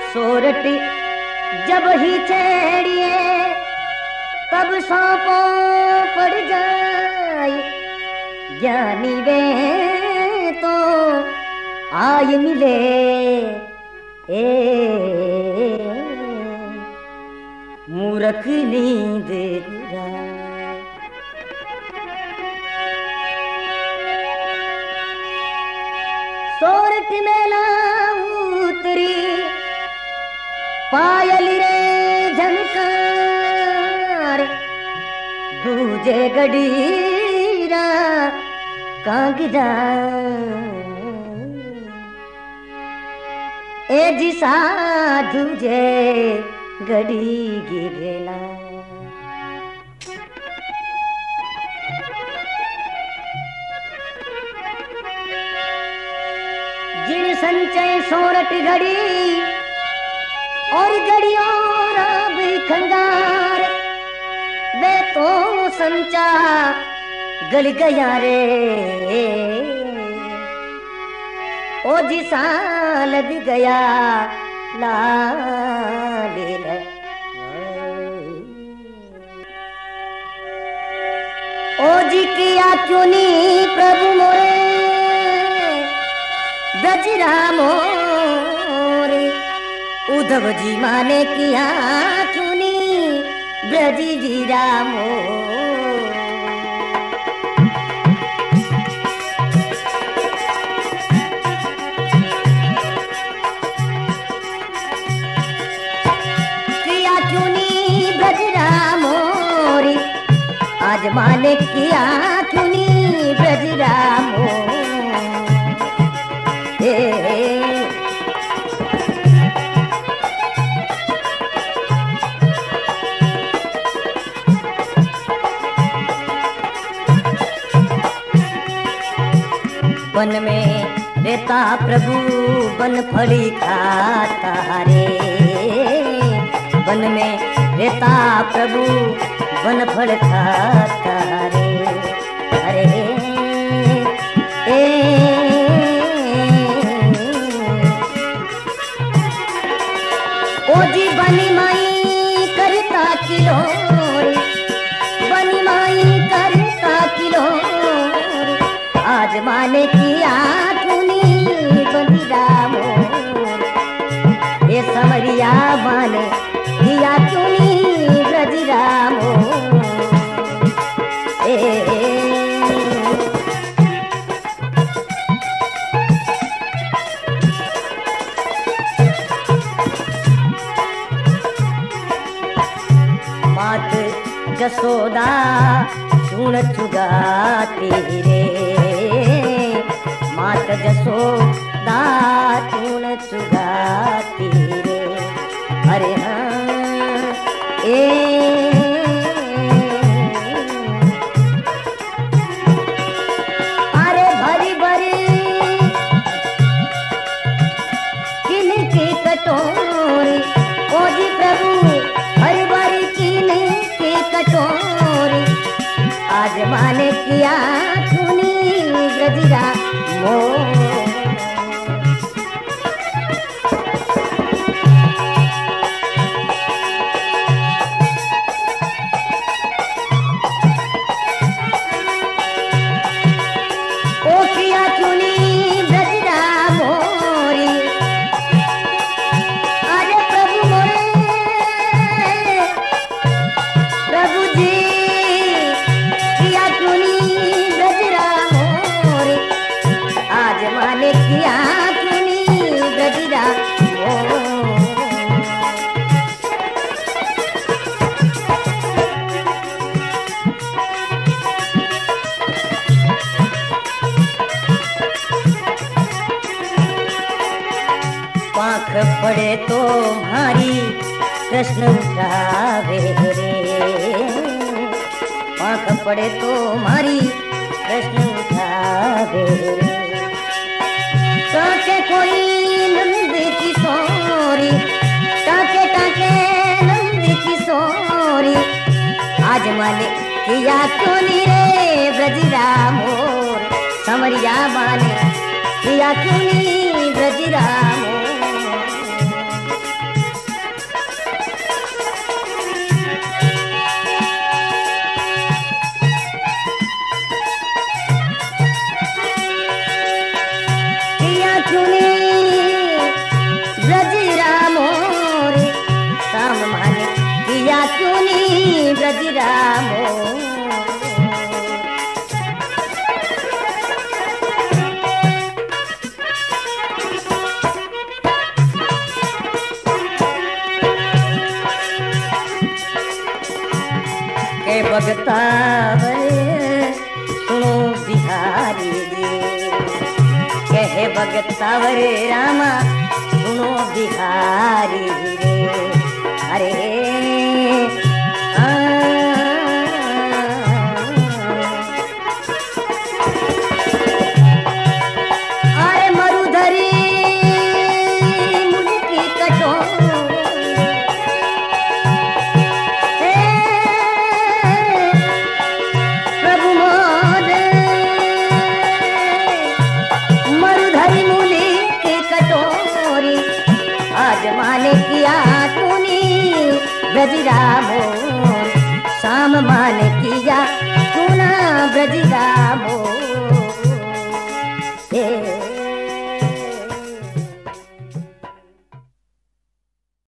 सोरठ जब ही छेड़िए तब सांपों पड़ जाए, ज्ञानी वे तो आय मिले मूर्ख नींद बुराए। सोरठ मेला उतरी पायल रे झनकार, दूजे गडीरा कांगड़ा ए जी साधु जे गड़ी गिरला। जिन संचय सोरठ घड़ी और घड़ियों रब खंगार, वे तो संचा गल गया रे ओ जी साल लग गया लाल। ओ जी किया क्यों नहीं प्रभु मोरे ब्रजराम मोरे, उद्धव जी माने किया क्यों नहीं ब्रज जी राम। आज माने किया क्यों नहीं ब्रजरामो। वन में रहता प्रभु वन फली खाता रे, वन में रहता प्रभु वन फल खाता रे। अरे ओ जी बनी माई करता किलो, बनी माई करता किलो, आज माने किया तूने बनी रामो। ये समरिया माने किया तूने ब्रज रामो। मात जसोदा सुन चुगाती रे, मात जसोदा सुन चुगाती रे। अरे हाँ अरे भरी भरी किन की कटोरी, ओ जी प्रभु भरी भरी किन की कटोरी, आज माने किया तूने ब्रजरा मो। पाख पड़े तो मारी कृष्ण उठावे रे, पाख पड़े तो मारी कृष्ण उठावे रे। ताके कोई नंद की सोरी, ताके ताके नंद की सोरी, आज माने किया क्यों नहीं रे ब्रजरामो। समरिया माने किया क्यों नहीं ब्रजरामो। ब्रज रामो। के भगतावर सुनो बिहारी जी, कहे भगतावर रामा सुनो बिहारी रे। अरे अरे मरुधरी मुझकी कटोरी, प्रभु मोद मरुधरी मूली की कटोरी, आज माने किया तूने ब्रज रामो, शाम माने किया तूना ब्रज रामो।